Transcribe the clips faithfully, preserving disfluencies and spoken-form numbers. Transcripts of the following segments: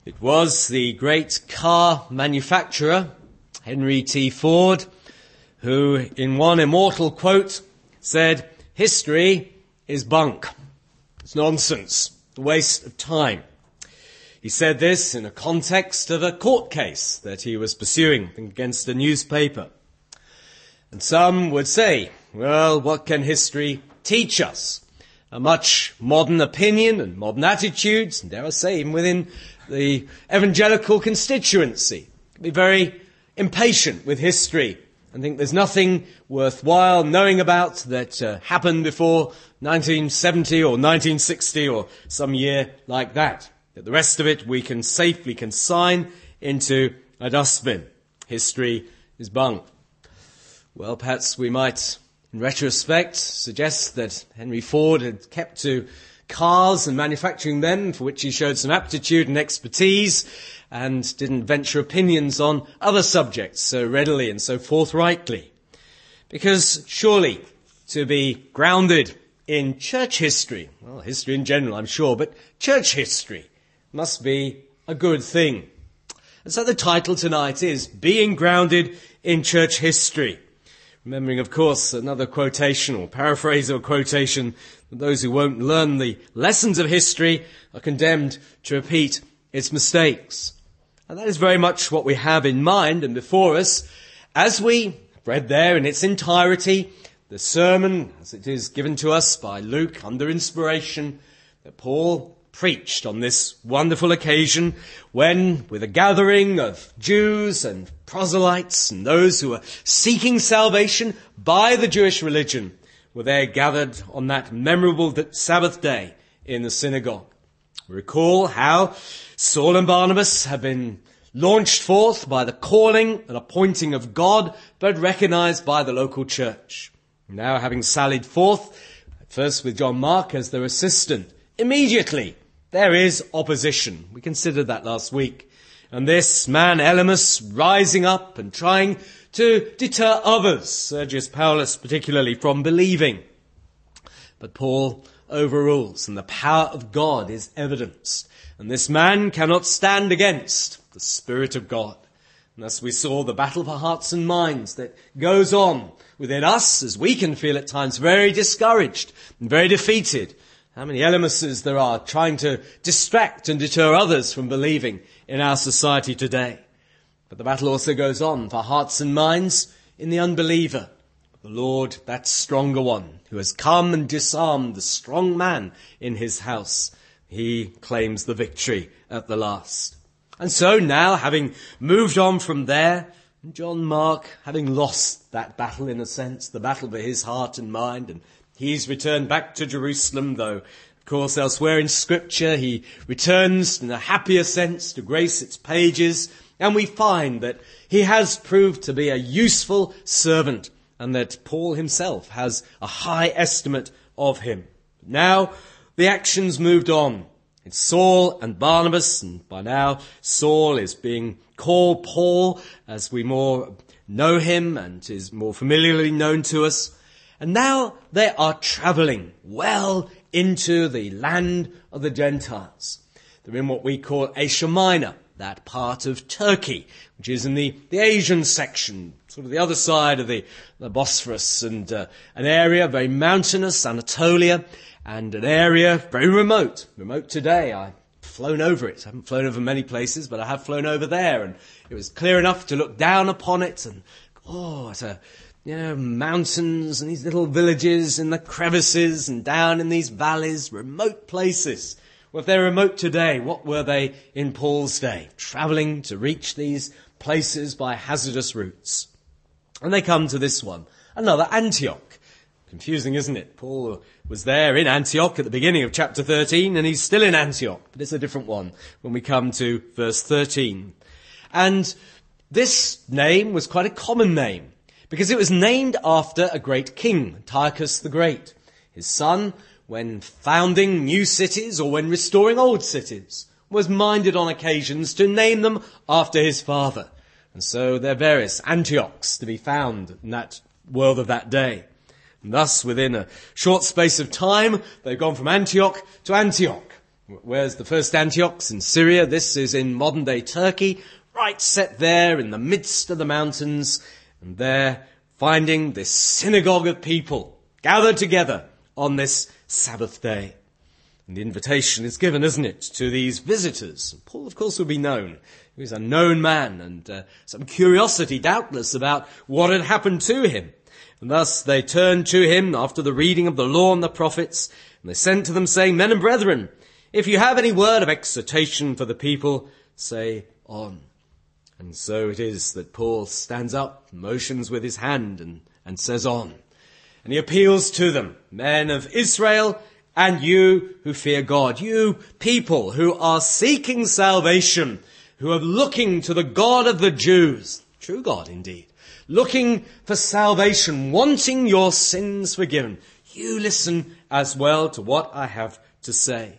It was the great car manufacturer, Henry T. Ford, who in one immortal quote said, "History is bunk. It's nonsense, a waste of time." He said this in a context of a court case that he was pursuing against a newspaper. And some would say, well, what can history teach us? A much modern opinion and modern attitudes, and dare I say, even within the evangelical constituency, can be very impatient with history and think there's nothing worthwhile knowing about that uh, happened before nineteen seventy or nineteen sixty or some year like that. That the rest of it we can safely consign into a dustbin. History is bunk. Well, perhaps we might, in retrospect, suggest that Henry Ford had kept to cars and manufacturing them, for which he showed some aptitude and expertise, and didn't venture opinions on other subjects so readily and so forthrightly. Because surely to be grounded in church history, well, history in general, I'm sure, but church history must be a good thing. And so the title tonight is Being Grounded in Church History. Remembering, of course, another quotation or paraphrase of a quotation that those who won't learn the lessons of history are condemned to repeat its mistakes. And that is very much what we have in mind and before us as we read there in its entirety the sermon as it is given to us by Luke under inspiration that Paul preached on this wonderful occasion when, with a gathering of Jews and proselytes and those who were seeking salvation by the Jewish religion, were there gathered on that memorable Sabbath day in the synagogue. Recall how Saul and Barnabas have been launched forth by the calling and appointing of God, but recognized by the local church. Now having sallied forth, first with John Mark as their assistant, immediately there is opposition. We considered that last week. And this man, Elymas, rising up and trying to deter others, Sergius Paulus particularly, from believing. But Paul overrules, and the power of God is evidenced. And this man cannot stand against the Spirit of God. And thus we saw the battle for hearts and minds that goes on within us as we can feel at times very discouraged and very defeated. How many Elymases there are trying to distract and deter others from believing in our society today. But the battle also goes on for hearts and minds in the unbeliever. The Lord, that stronger one, who has come and disarmed the strong man in his house, he claims the victory at the last. And so now, having moved on from there, John Mark, having lost that battle in a sense, the battle for his heart and mind, and he's returned back to Jerusalem, though, of course, elsewhere in Scripture, he returns in a happier sense to grace its pages, and we find that he has proved to be a useful servant, and that Paul himself has a high estimate of him. Now, the action's moved on. It's Saul and Barnabas, and by now, Saul is being called Paul, as we more know him and is more familiarly known to us. And now they are travelling well into the land of the Gentiles. They're in what we call Asia Minor, that part of Turkey, which is in the, the Asian section, sort of the other side of the, the Bosphorus, and uh, an area very mountainous, Anatolia, and an area very remote. Remote today. I've flown over it. I haven't flown over many places, but I have flown over there, and it was clear enough to look down upon it, and oh, it's a You know, mountains and these little villages in the crevices and down in these valleys, remote places. Well, if they're remote today, what were they in Paul's day? Travelling to reach these places by hazardous routes. And they come to this one, another Antioch. Confusing, isn't it? Paul was there in Antioch at the beginning of chapter thirteen, and he's still in Antioch, but it's a different one when we come to verse thirteen. And this name was quite a common name, because it was named after a great king, Antiochus the Great. His son, when founding new cities or when restoring old cities, was minded on occasions to name them after his father. And so there are various Antiochs to be found in that world of that day. And thus, within a short space of time, they've gone from Antioch to Antioch. Where's the first Antioch's in Syria? This is in modern-day Turkey, right set there in the midst of the mountains, and there finding this synagogue of people gathered together on this Sabbath day. And the invitation is given, isn't it, to these visitors. Paul, of course, will be known. He was a known man, and uh, some curiosity, doubtless, about what had happened to him. And thus they turned to him after the reading of the law and the prophets, and they sent to them, saying, Men and brethren, if you have any word of exhortation for the people, say on. And so it is that Paul stands up, motions with his hand, and, and says on. And he appeals to them, men of Israel, and you who fear God, you people who are seeking salvation, who are looking to the God of the Jews, true God indeed, looking for salvation, wanting your sins forgiven. You listen as well to what I have to say.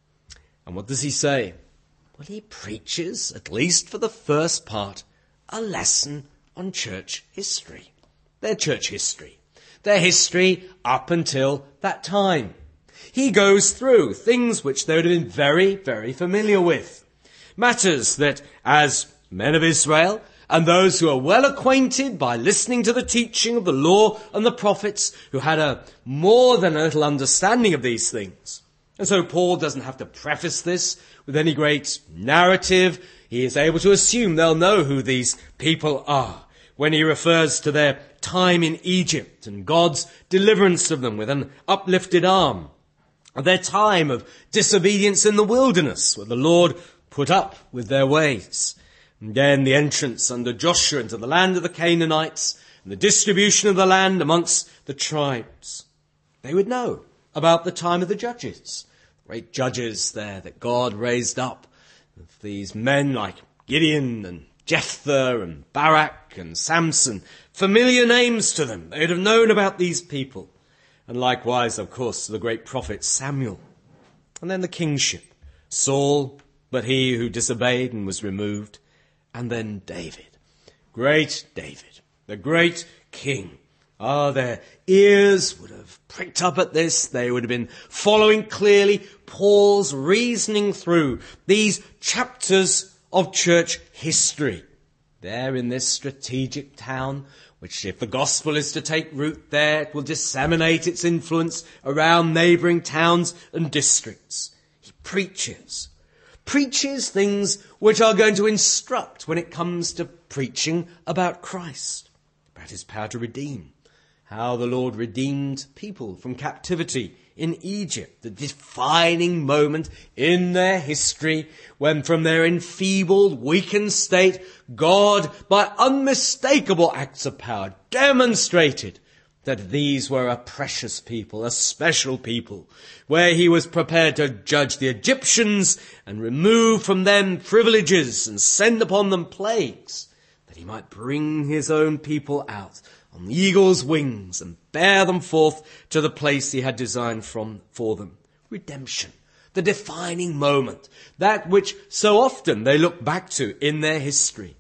And what does he say? Well, he preaches, at least for the first part, a lesson on church history. Their church history. Their history up until that time. He goes through things which they would have been very, very familiar with. Matters that, as men of Israel, and those who are well acquainted by listening to the teaching of the law and the prophets, who had a more than a little understanding of these things. And so Paul doesn't have to preface this with any great narrative. He is able to assume they'll know who these people are when he refers to their time in Egypt and God's deliverance of them with an uplifted arm. Their time of disobedience in the wilderness, where the Lord put up with their ways. And then the entrance under Joshua into the land of the Canaanites, and the distribution of the land amongst the tribes. They would know about the time of the judges. Great judges there that God raised up. These men like Gideon and Jephthah and Barak and Samson. Familiar names to them. They would have known about these people. And likewise, of course, the great prophet Samuel. And then the kingship. Saul, but he who disobeyed and was removed. And then David. Great David. The great king. Ah, their ears would have pricked up at this. They would have been following clearly Paul's reasoning through these chapters of church history. There in this strategic town, which if the gospel is to take root there, it will disseminate its influence around neighbouring towns and districts. He preaches. Preaches things which are going to instruct when it comes to preaching about Christ, about his power to redeem, how the Lord redeemed people from captivity in Egypt, the defining moment in their history when from their enfeebled, weakened state, God, by unmistakable acts of power, demonstrated that these were a precious people, a special people, where he was prepared to judge the Egyptians and remove from them privileges and send upon them plagues, that he might bring his own people out on the eagle's wings and bear them forth to the place he had designed from for them. Redemption, the defining moment, that which so often they look back to in their history.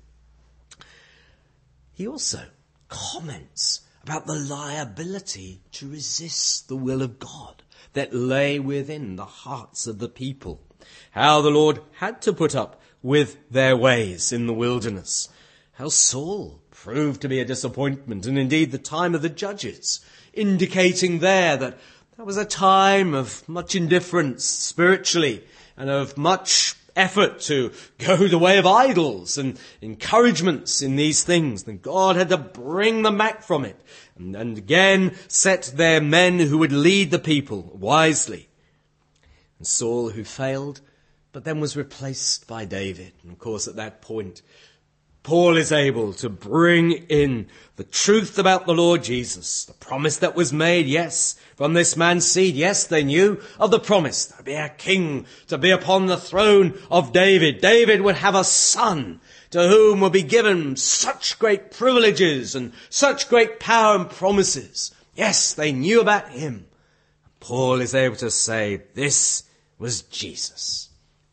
He also comments about the liability to resist the will of God that lay within the hearts of the people. How the Lord had to put up with their ways in the wilderness. How Saul proved to be a disappointment, and indeed the time of the judges, indicating there that that was a time of much indifference spiritually and of much effort to go the way of idols and encouragements in these things. Then God had to bring them back from it and, and again set their men who would lead the people wisely. And Saul, who failed, but then was replaced by David. And of course at that point, Paul is able to bring in the truth about the Lord Jesus, the promise that was made, yes, from this man's seed. Yes, they knew of the promise to be a king, to be upon the throne of David. David would have a son to whom would be given such great privileges and such great power and promises. Yes, they knew about him. Paul is able to say, this was Jesus,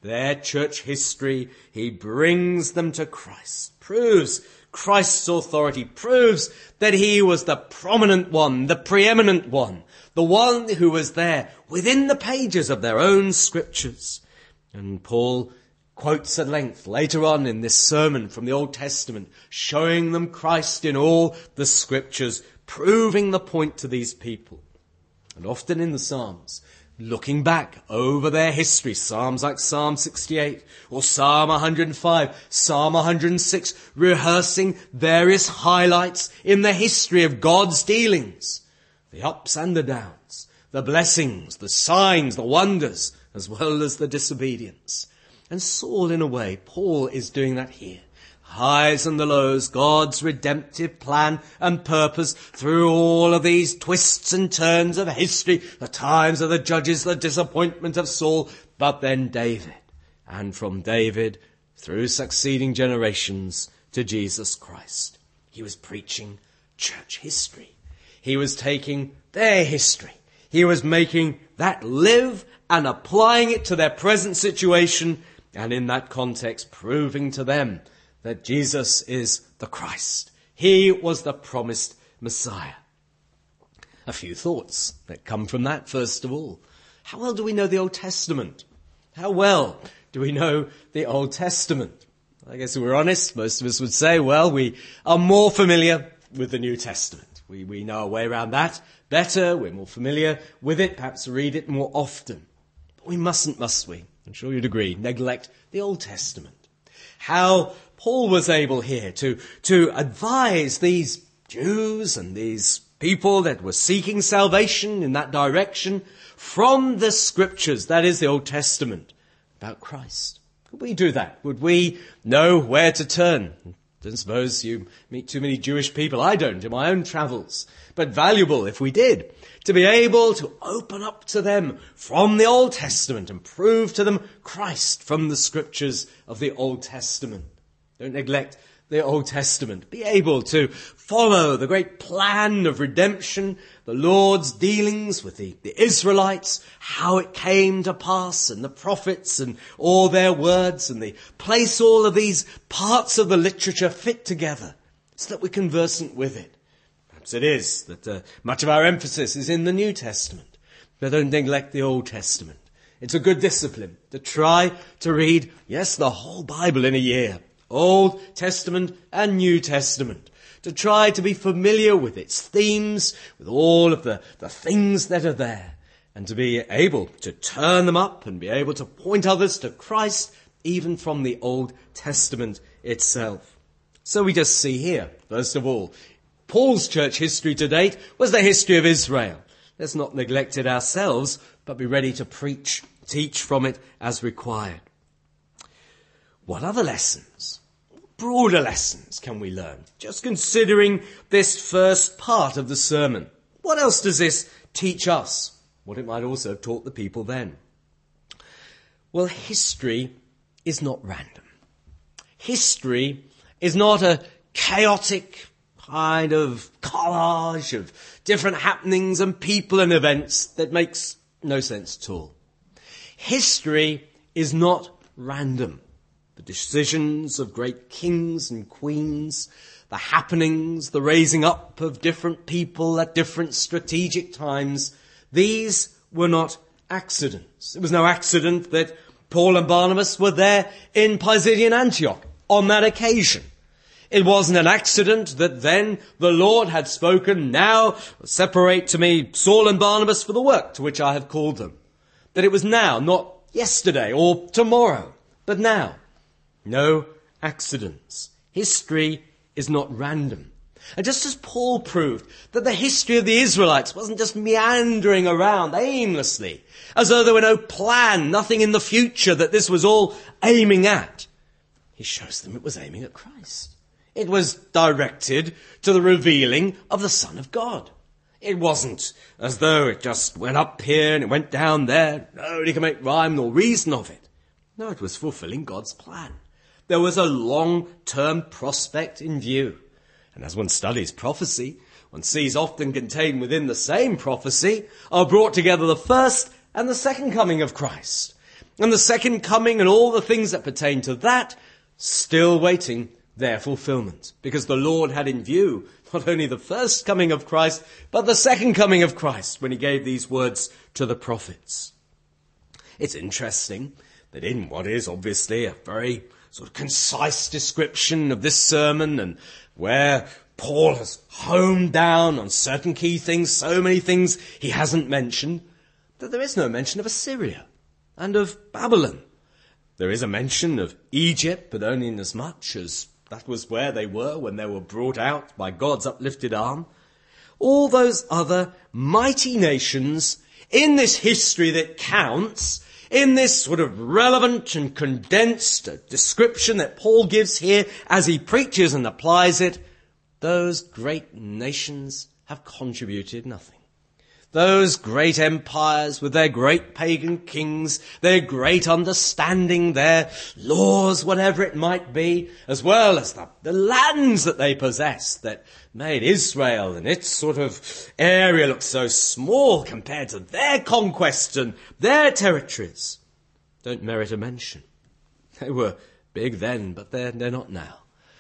their church history, he brings them to Christ, proves Christ's authority, proves that he was the prominent one, the preeminent one, the one who was there within the pages of their own scriptures. And Paul quotes at length later on in this sermon from the Old Testament, showing them Christ in all the scriptures, proving the point to these people. And often in the Psalms, looking back over their history, Psalms like Psalm sixty-eight or Psalm one hundred five, Psalm one hundred six, rehearsing various highlights in the history of God's dealings, the ups and the downs, the blessings, the signs, the wonders, as well as the disobedience. And Saul, in a way, Paul is doing that here. Highs and the lows, God's redemptive plan and purpose through all of these twists and turns of history, the times of the judges, the disappointment of Saul, but then David. And from David, through succeeding generations, to Jesus Christ. He was preaching church history. He was taking their history. He was making that live and applying it to their present situation, and in that context proving to them that Jesus is the Christ. He was the promised Messiah. A few thoughts that come from that, first of all. How well do we know the Old Testament? How well do we know the Old Testament? I guess if we're honest, most of us would say, well, we are more familiar with the New Testament. We, we know our way around that better. We're more familiar with it, perhaps read it more often. But we mustn't, must we? I'm sure you'd agree, neglect the Old Testament. How Paul was able here to, to advise these Jews and these people that were seeking salvation in that direction from the scriptures, that is the Old Testament, about Christ. Could we do that? Would we know where to turn? I don't suppose you meet too many Jewish people. I don't in my own travels. But valuable if we did, to be able to open up to them from the Old Testament and prove to them Christ from the scriptures of the Old Testament. Don't neglect the Old Testament. Be able to follow the great plan of redemption, the Lord's dealings with the, the Israelites, how it came to pass, and the prophets and all their words, and they place all of these parts of the literature fit together so that we're conversant with it. Perhaps it is that uh, much of our emphasis is in the New Testament, but don't neglect the Old Testament. It's a good discipline to try to read, yes, the whole Bible in a year, Old Testament and New Testament, to try to be familiar with its themes, with all of the, the things that are there, and to be able to turn them up and be able to point others to Christ, even from the Old Testament itself. So we just see here, first of all, Paul's church history to date was the history of Israel. Let's not neglect it ourselves, but be ready to preach, teach from it as required. What other lessons, broader lessons can we learn? Just considering this first part of the sermon. What else does this teach us? What it might also have taught the people then. Well, history is not random. History is not a chaotic kind of collage of different happenings and people and events that makes no sense at all. History is not random. The decisions of great kings and queens, the happenings, the raising up of different people at different strategic times, these were not accidents. It was no accident that Paul and Barnabas were there in Pisidian Antioch on that occasion. It wasn't an accident that then the Lord had spoken, now separate to me Saul and Barnabas for the work to which I have called them. That it was now, not yesterday or tomorrow, but now. No accidents. History is not random. And just as Paul proved that the history of the Israelites wasn't just meandering around aimlessly, as though there were no plan, nothing in the future that this was all aiming at, he shows them it was aiming at Christ. It was directed to the revealing of the Son of God. It wasn't as though it just went up here and it went down there. Nobody can make rhyme nor reason of it. No, it was fulfilling God's plan. There was a long-term prospect in view. And as one studies prophecy, one sees often contained within the same prophecy are brought together the first and the second coming of Christ. and the second coming and all the things that pertain to that, still waiting their fulfillment. Because the Lord had in view not only the first coming of Christ, but the second coming of Christ when he gave these words to the prophets. It's interesting that in what is obviously a very sort of concise description of this sermon, and where Paul has honed down on certain key things, so many things he hasn't mentioned, that there is no mention of Assyria and of Babylon. There is a mention of Egypt, but only in as much as that was where they were when they were brought out by God's uplifted arm. All those other mighty nations in this history that counts, in this sort of relevant and condensed description that Paul gives here as he preaches and applies it, those great nations have contributed nothing. Those great empires with their great pagan kings, their great understanding, their laws, whatever it might be, as well as the, the lands that they possess that made Israel and its sort of area look so small compared to their conquest and their territories, don't merit a mention. They were big then, but they're, they're not now.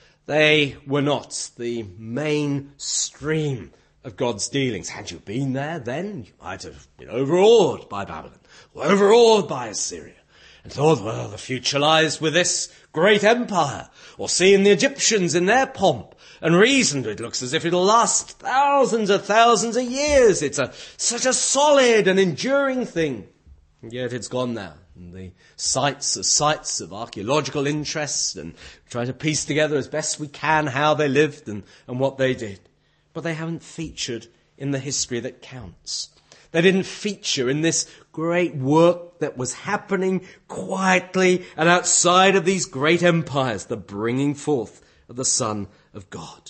They were not the main stream of God's dealings. Had you been there then, you might have been overawed by Babylon, or overawed by Assyria, and thought, well, the future lies with this great empire, or seeing the Egyptians in their pomp, and reasoned it looks as if it'll last thousands of thousands of years. It's a such a solid and enduring thing. And yet it's gone now. And the sites are sites of archaeological interest, and try to piece together as best we can how they lived and, and what they did. But they haven't featured in the history that counts. They didn't feature in this great work that was happening quietly and outside of these great empires, the bringing forth of the Son of God.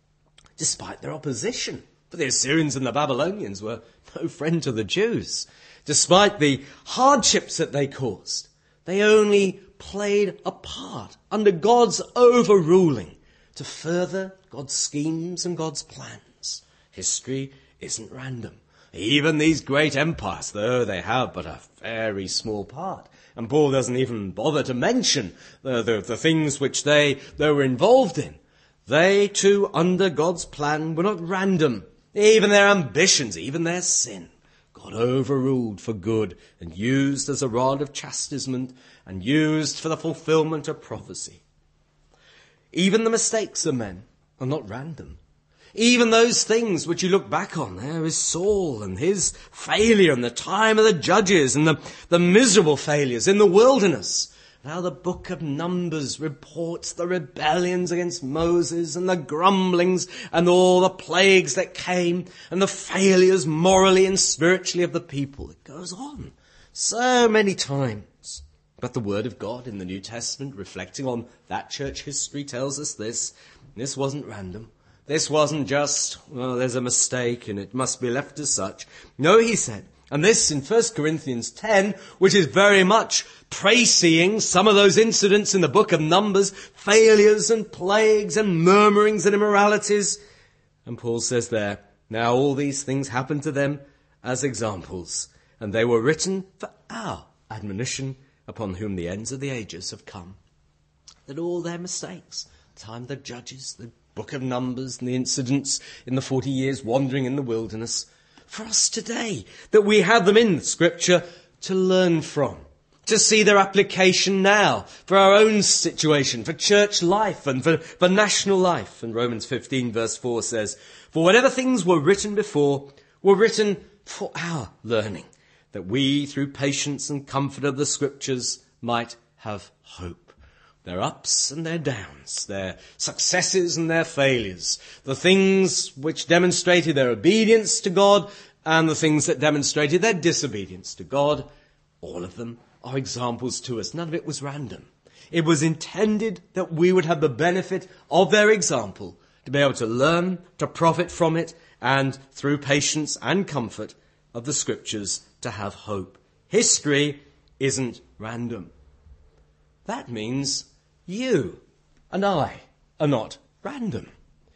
Despite their opposition, for the Assyrians and the Babylonians were no friend to the Jews. Despite the hardships that they caused, they only played a part under God's overruling to further God's schemes and God's plans. History isn't random. Even these great empires, though they have but a very small part, and Paul doesn't even bother to mention the, the, the things which they, they were involved in, they too, under God's plan, were not random. Even their ambitions, even their sin, God overruled for good and used as a rod of chastisement and used for the fulfillment of prophecy. Even the mistakes of men are not random. Even those things which you look back on, there is Saul and his failure and the time of the judges and the, the miserable failures in the wilderness. Now the book of Numbers reports the rebellions against Moses and the grumblings and all the plagues that came and the failures morally and spiritually of the people. It goes on so many times. But the Word of God in the New Testament, reflecting on that church history, tells us this. This wasn't random. This wasn't just, well, there's a mistake and it must be left as such. No, he said, and this in First Corinthians ten, which is very much préseeing some of those incidents in the book of Numbers, failures and plagues and murmurings and immoralities. And Paul says there, now all these things happened to them as examples, and they were written for our admonition, upon whom the ends of the ages have come. That all their mistakes, the time of the judges, the book of Numbers, and the incidents in the forty years wandering in the wilderness, for us today, that we have them in Scripture to learn from, to see their application now for our own situation, for church life and for, for national life. And Romans fifteen verse four says, for whatever things were written before were written for our learning, that we, through patience and comfort of the Scriptures, might have hope. Their ups and their downs, their successes and their failures, the things which demonstrated their obedience to God and the things that demonstrated their disobedience to God, all of them are examples to us. None of it was random. It was intended that we would have the benefit of their example, to be able to learn, to profit from it, and through patience and comfort of the Scriptures to have hope. History isn't random. That means you and I are not random.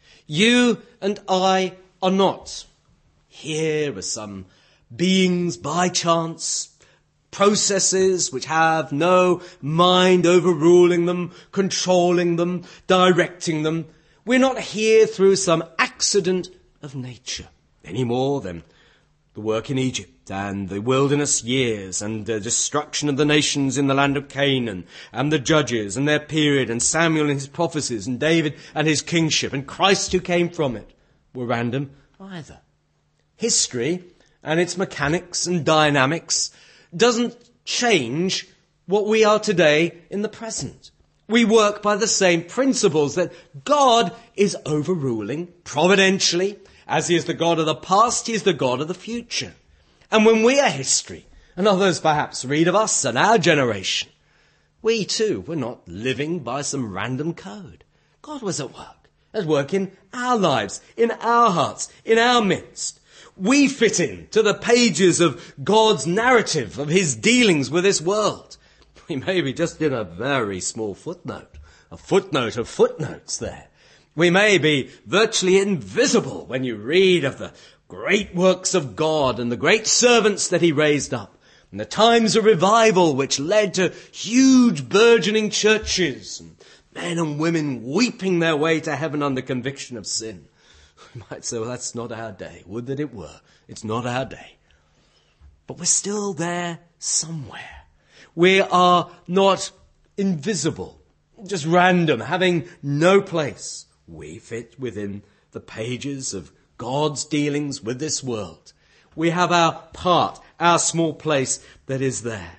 You and I are not here as some beings by chance, processes which have no mind overruling them, controlling them, directing them. We're not here through some accident of nature any more than the work in Egypt and the wilderness years and the destruction of the nations in the land of Canaan and the judges and their period and Samuel and his prophecies and David and his kingship and Christ who came from it were random either. History and its mechanics and dynamics doesn't change what we are today in the present. We work by the same principles that God is overruling providentially. As he is the God of the past, he is the God of the future. And when we are history, and others perhaps read of us and our generation, we too were not living by some random code. God was at work, at work in our lives, in our hearts, in our midst. We fit in to the pages of God's narrative of his dealings with this world. We may be just in a very small footnote, a footnote of footnotes there. We may be virtually invisible when you read of the great works of God and the great servants that he raised up, and the times of revival which led to huge burgeoning churches, and men and women weeping their way to heaven under conviction of sin. We might say, well, that's not our day. Would that it were. It's not our day. But we're still there somewhere. We are not invisible, just random, having no place. We fit within the pages of God's dealings with this world. We have our part, our small place that is there.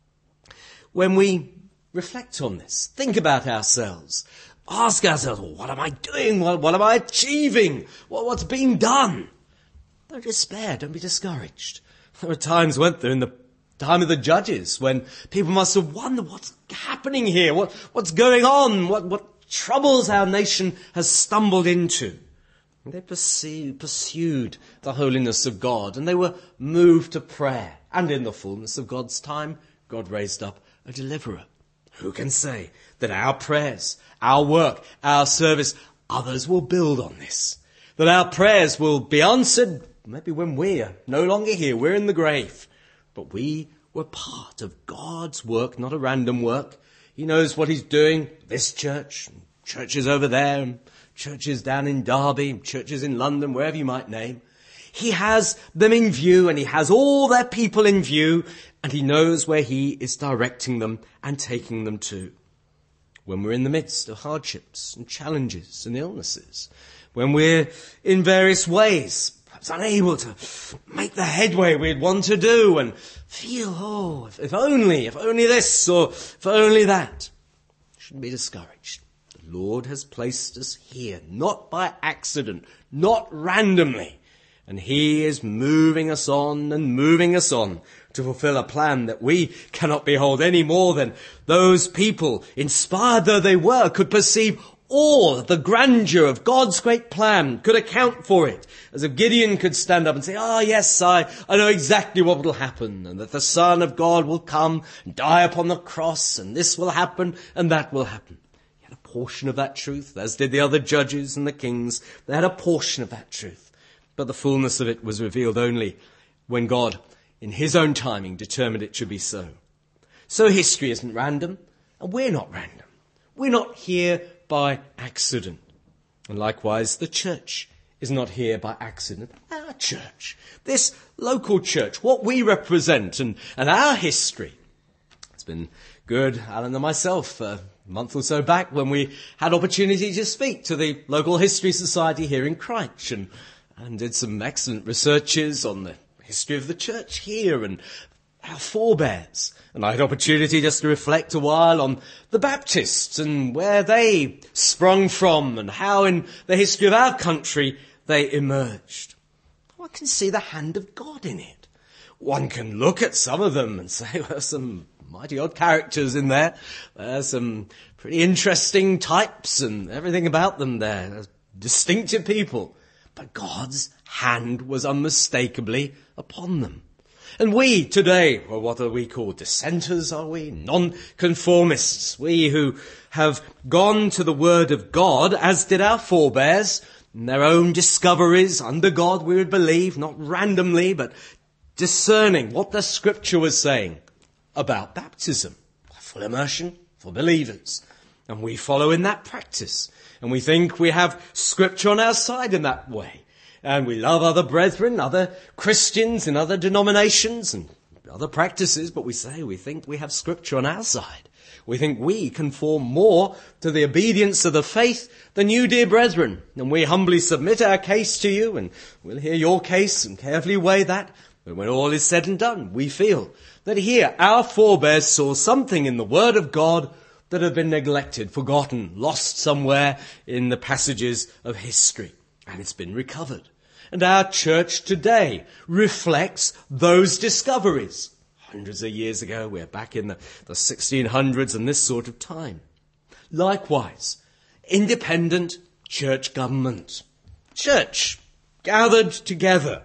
When we reflect on this, think about ourselves, ask ourselves, well, what am I doing? What, what am I achieving? What, what's being done? Don't despair. Don't be discouraged. There were times, weren't there, in the time of the judges when people must have wondered what's happening here? What, what's going on? What, what troubles our nation has stumbled into? And they pursued, pursued the holiness of God, and they were moved to prayer. And in the fullness of God's time, God raised up a deliverer. Who can say that our prayers, our work, our service, others will build on this? That our prayers will be answered maybe when we are no longer here, we're in the grave. But we were part of God's work, not a random work. He knows what he's doing. This church, churches over there, and churches down in Derby, churches in London, wherever you might name. He has them in view, and he has all their people in view, and he knows where he is directing them and taking them to. When we're in the midst of hardships and challenges and illnesses, when we're in various ways perhaps unable to make the headway we'd want to do and feel, oh, if, if only, if only this or if only that. Shouldn't be discouraged. The Lord has placed us here, not by accident, not randomly. And he is moving us on and moving us on to fulfill a plan that we cannot behold any more than those people, inspired though they were, could perceive all the grandeur of God's great plan, could account for it. As if Gideon could stand up and say, ah, oh, yes, I, I know exactly what will happen, and that the Son of God will come and die upon the cross, and this will happen, and that will happen. He had a portion of that truth, as did the other judges and the kings. They had a portion of that truth. But the fullness of it was revealed only when God, in his own timing, determined it should be so. So history isn't random, and we're not random. We're not here by accident. And likewise, the church is not here by accident. Our church, this local church, what we represent and, and our history. It's been good, Alan and myself, a month or so back when we had opportunity to speak to the local history society here in Crouch and, and did some excellent researches on the history of the church here and our forebears. And I had opportunity just to reflect a while on the Baptists and where they sprung from and how in the history of our country they emerged. One can see the hand of God in it. One can look at some of them and say, well, some mighty odd characters in there. There's some pretty interesting types and everything about them there. There's distinctive people. But God's hand was unmistakably upon them. And we today, well, what are we called? Dissenters, are we? Non-conformists. We who have gone to the Word of God, as did our forebears, in their own discoveries under God, we would believe, not randomly, but discerning what the Scripture was saying. about baptism, full immersion for believers. And we follow in that practice. And we think we have Scripture on our side in that way. And we love other brethren, other Christians in other denominations and other practices, but we say we think we have Scripture on our side. We think we conform more to the obedience of the faith than you, dear brethren. And we humbly submit our case to you, and we'll hear your case and carefully weigh that. But when all is said and done, we feel that here our forebears saw something in the Word of God that had been neglected, forgotten, lost somewhere in the passages of history. And it's been recovered. And our church today reflects those discoveries. Hundreds of years ago, we're back in the, the sixteen hundreds and this sort of time. Likewise, independent church government. Church gathered together,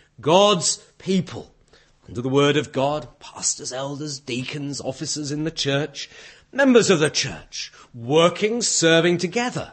God's people, under the word of God, pastors, elders, deacons, officers in the church, members of the church, working, serving together.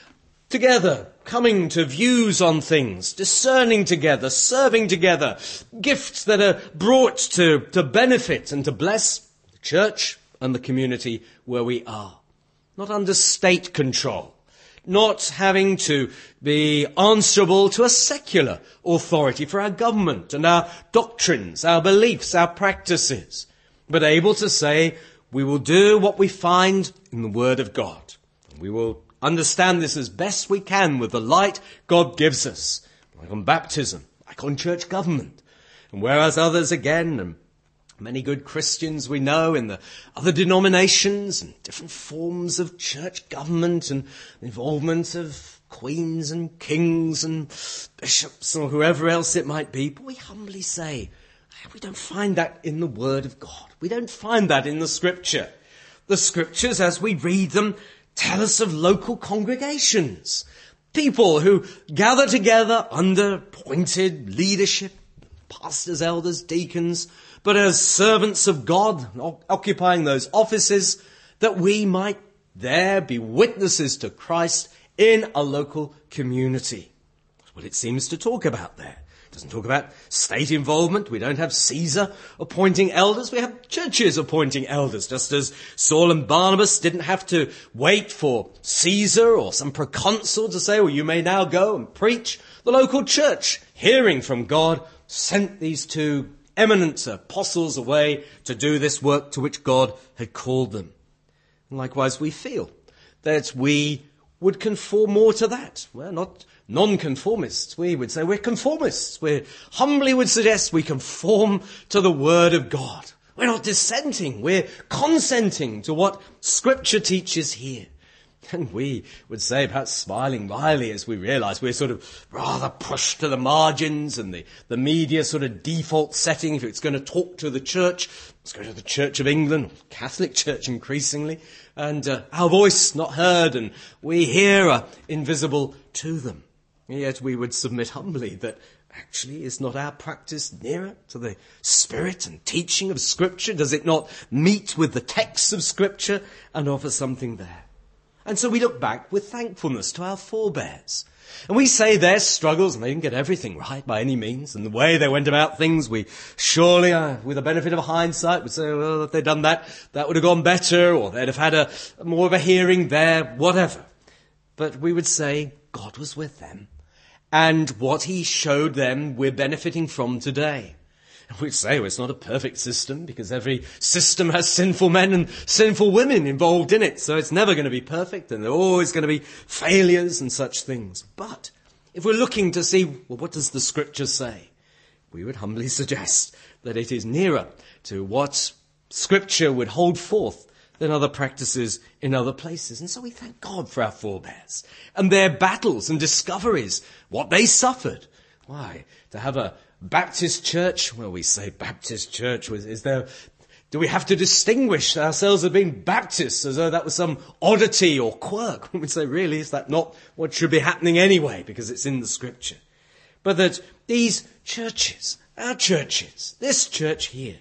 Together, coming to views on things, discerning together, serving together, gifts that are brought to, to benefit and to bless the church and the community where we are. Not under state control, not having to be answerable to a secular authority for our government and our doctrines, our beliefs, our practices, but able to say, we will do what we find in the Word of God. We will understand this as best we can with the light God gives us, like on baptism, like on church government. And whereas others again, and many good Christians we know in the other denominations and different forms of church government and involvement of queens and kings and bishops or whoever else it might be, but we humbly say, we don't find that in the Word of God. We don't find that in the Scripture. The Scriptures, as we read them, tell us of local congregations, people who gather together under appointed leadership, pastors, elders, deacons, but as servants of God, occupying those offices, that we might there be witnesses to Christ in a local community. That's what it seems to talk about there. It doesn't talk about state involvement. We don't have Caesar appointing elders. We have churches appointing elders, just as Saul and Barnabas didn't have to wait for Caesar or some proconsul to say, well, you may now go and preach. The local church, hearing from God, sent these two eminent apostles away to do this work to which God had called them. And likewise, we feel that we would conform more to that. We're not non-conformists. We would say we're conformists. We humbly would suggest we conform to the Word of God. We're not dissenting. We're consenting to what Scripture teaches here. And we would say, perhaps smiling wryly as we realise we're sort of rather pushed to the margins and the, the media sort of default setting. If it's going to talk to the church, let's go to the Church of England, Catholic Church increasingly, and uh, our voice not heard and we here are invisible to them. Yet we would submit humbly that actually is not our practice nearer to the spirit and teaching of Scripture? Does it not meet with the texts of Scripture and offer something there? And so we look back with thankfulness to our forebears. And we say their struggles, and they didn't get everything right by any means, and the way they went about things, we surely, uh, with the benefit of hindsight, would say, well, if they'd done that, that would have gone better, or they'd have had a more of a hearing there, whatever. But we would say God was with them. And what he showed them, we're benefiting from today. And we'd say, well, it's not a perfect system because every system has sinful men and sinful women involved in it. So it's never going to be perfect and there are always going to be failures and such things. But if we're looking to see, well, what does the Scripture say? We would humbly suggest that it is nearer to what Scripture would hold forth than other practices in other places. And so we thank God for our forebears and their battles and discoveries, what they suffered. Why? To have a Baptist church, well, we say Baptist church, is there, do we have to distinguish ourselves as being Baptists as though that was some oddity or quirk? We say, really, is that not what should be happening anyway, because it's in the Scripture? But that these churches, our churches, this church here,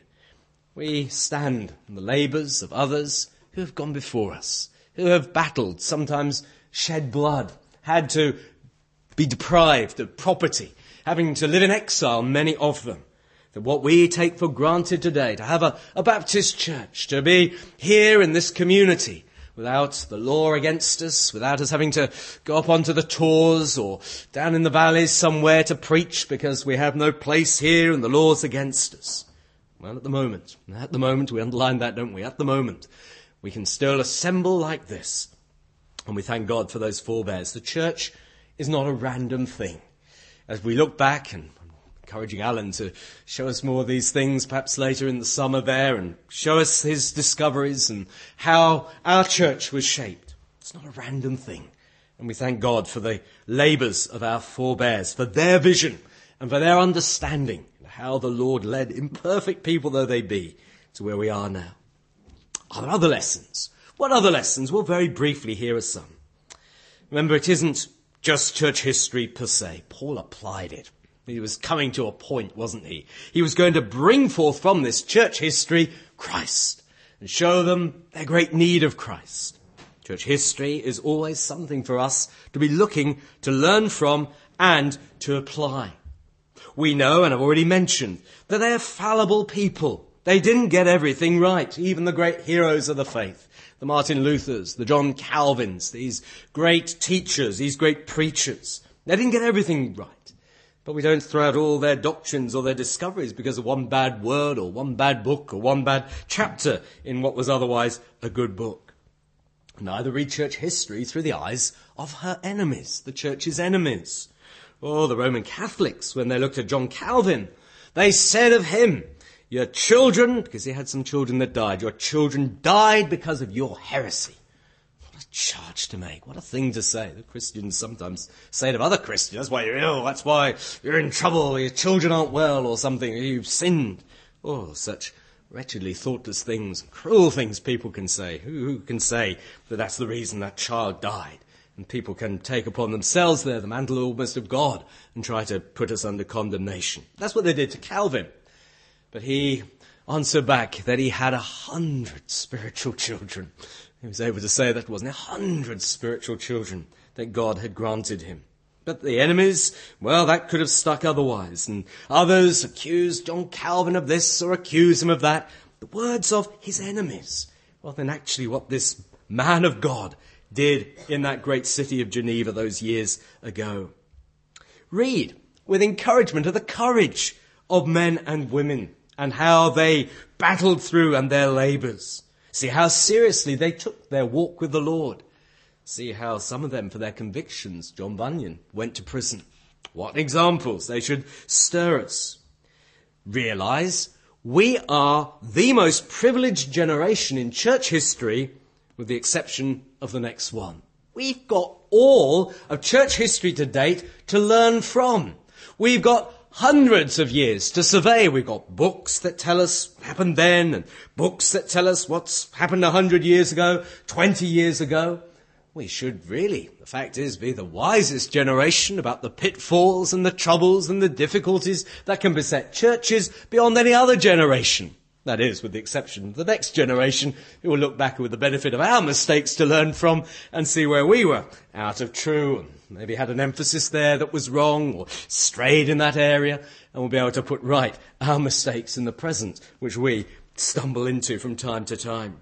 we stand in the labours of others who have gone before us, who have battled, sometimes shed blood, had to be deprived of property, having to live in exile, many of them. That what we take for granted today, to have a, a Baptist church, to be here in this community, without the law against us, without us having to go up onto the tors or down in the valleys somewhere to preach because we have no place here and the law's against us. Well, at the moment, at the moment, we underline that, don't we? At the moment, we can still assemble like this. And we thank God for those forebears. The church is not a random thing. As we look back, and I'm encouraging Alan to show us more of these things perhaps later in the summer there, and show us his discoveries and how our church was shaped. It's not a random thing. And we thank God for the labours of our forebears, for their vision and for their understanding, and how the Lord led imperfect people though they be to where we are now. Are there other lessons? What other lessons? Well, very briefly, here are some. Remember, it isn't just church history per se. Paul applied it. He was coming to a point, wasn't he? He was going to bring forth from this church history Christ and show them their great need of Christ. Church history is always something for us to be looking to learn from and to apply. We know, and I've already mentioned, that they're fallible people. They didn't get everything right, even the great heroes of the faith. The Martin Luthers, the John Calvins, these great teachers, these great preachers. They didn't get everything right. But we don't throw out all their doctrines or their discoveries because of one bad word or one bad book or one bad chapter in what was otherwise a good book. Neither read church history through the eyes of her enemies, the church's enemies. Oh, the Roman Catholics, when they looked at John Calvin, they said of him, your children, because he had some children that died, your children died because of your heresy. What a charge to make. What a thing to say. The Christians sometimes say to other Christians, that's why you're ill, that's why you're in trouble, your children aren't well or something, you've sinned. Oh, such wretchedly thoughtless things, cruel things people can say. Who, who can say that that's the reason that child died? And people can take upon themselves there the mantle almost of God and try to put us under condemnation. That's what they did to Calvin. But he answered back that he had a hundred spiritual children. He was able to say that wasn't a hundred spiritual children that God had granted him. But the enemies, well, that could have stuck otherwise. And others accused John Calvin of this or accused him of that. The words of his enemies. Well, then actually what this man of God did in that great city of Geneva those years ago. Read with encouragement of the courage of men and women and how they battled through and their labours. See how seriously they took their walk with the Lord. See how some of them, for their convictions, John Bunyan, went to prison. What examples they should stir us. Realise we are the most privileged generation in church history, with the exception of the next one. We've got all of church history to date to learn from. We've got hundreds of years to survey. We've got books that tell us what happened then, and books that tell us what's happened a hundred years ago, twenty years ago. We should really, the fact is, be the wisest generation about the pitfalls and the troubles and the difficulties that can beset churches beyond any other generation. That is, with the exception of the next generation, who will look back with the benefit of our mistakes to learn from and see where we were out of true and maybe had an emphasis there that was wrong or strayed in that area, and we'll be able to put right our mistakes in the present, which we stumble into from time to time.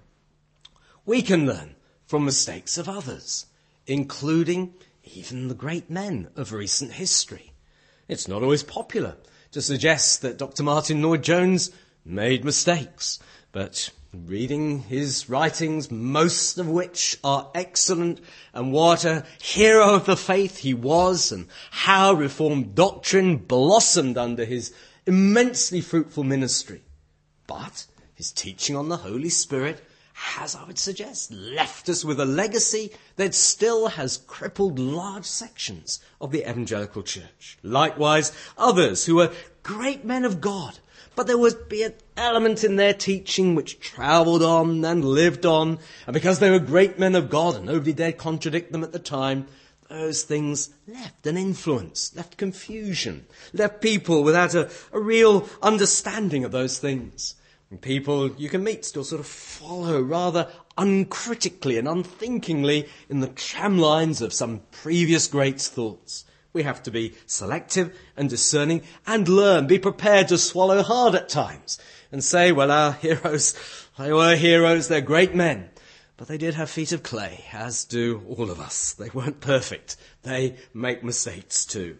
We can learn from mistakes of others, including even the great men of recent history. It's not always popular to suggest that Doctor Martin Lloyd-Jones made mistakes, but reading his writings, most of which are excellent, and what a hero of the faith he was, and how Reformed doctrine blossomed under his immensely fruitful ministry. But his teaching on the Holy Spirit has, I would suggest, left us with a legacy that still has crippled large sections of the evangelical church. Likewise, others who were great men of God, but there would be an element in their teaching which travelled on and lived on, and because they were great men of God and nobody dared contradict them at the time, those things left an influence, left confusion, left people without a, a real understanding of those things. And people you can meet still sort of follow rather uncritically and unthinkingly in the tramlines of some previous greats' thoughts. We have to be selective and discerning and learn, be prepared to swallow hard at times and say, well, our heroes, they were heroes, they're great men, but they did have feet of clay, as do all of us. They weren't perfect. They make mistakes too.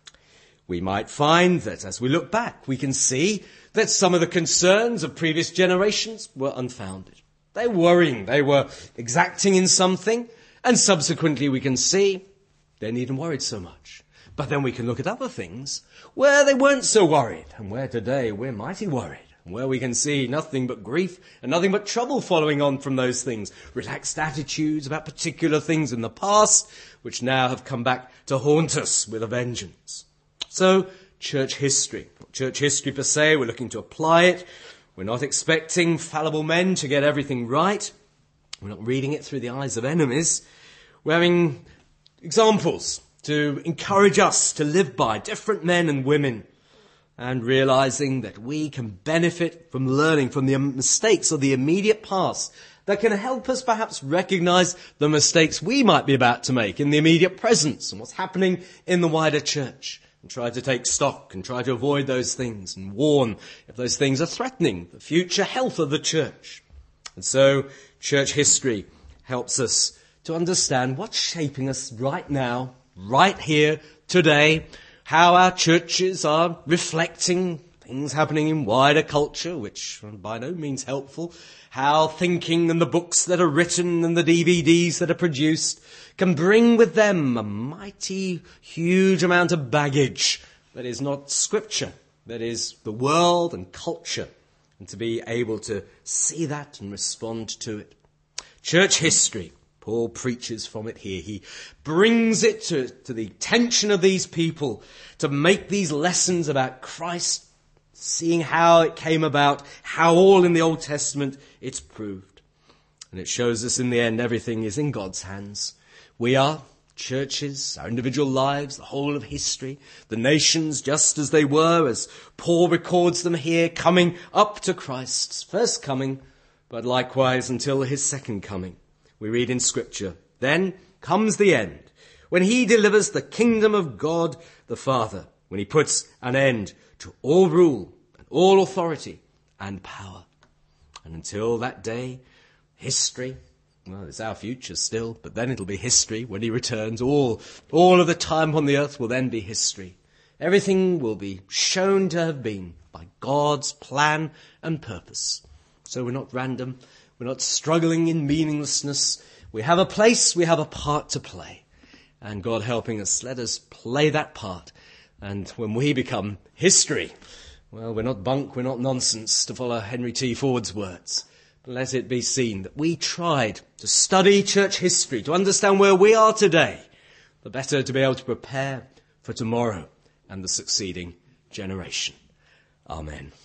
We might find that as we look back, we can see that some of the concerns of previous generations were unfounded. They were worrying, they were exacting in something, and subsequently we can see they needn't worried so much. But then we can look at other things where they weren't so worried, and where today we're mighty worried, and where we can see nothing but grief and nothing but trouble following on from those things. Relaxed attitudes about particular things in the past, which now have come back to haunt us with a vengeance. So, church history. Church history per se, we're looking to apply it. We're not expecting fallible men to get everything right. We're not reading it through the eyes of enemies. We're having examples to encourage us to live by, different men and women, and realizing that we can benefit from learning from the mistakes of the immediate past that can help us perhaps recognize the mistakes we might be about to make in the immediate present and what's happening in the wider church, and try to take stock and try to avoid those things and warn if those things are threatening the future health of the church. And so church history helps us to understand what's shaping us right now, right here, today, how our churches are reflecting things happening in wider culture, which are by no means helpful, how thinking and the books that are written and the D V Ds that are produced can bring with them a mighty, huge amount of baggage that is not scripture, that is the world and culture, and to be able to see that and respond to it. Church history. Paul preaches from it here. He brings it to, to the attention of these people to make these lessons about Christ, seeing how it came about, how all in the Old Testament it's proved. And it shows us in the end everything is in God's hands. We are churches, our individual lives, the whole of history, the nations just as they were, as Paul records them here, coming up to Christ's first coming, but likewise until his second coming. We read in Scripture, then comes the end, when he delivers the kingdom of God the Father, when he puts an end to all rule and all authority and power. And until that day, history, well, it's our future still, but then it'll be history when he returns. All, all of the time on the earth will then be history. Everything will be shown to have been by God's plan and purpose. So we're not random. We're not struggling in meaninglessness. We have a place, we have a part to play. And God helping us, let us play that part. And when we become history, well, we're not bunk, we're not nonsense, to follow Henry T. Ford's words. But let it be seen that we tried to study church history, to understand where we are today, the better to be able to prepare for tomorrow and the succeeding generation. Amen.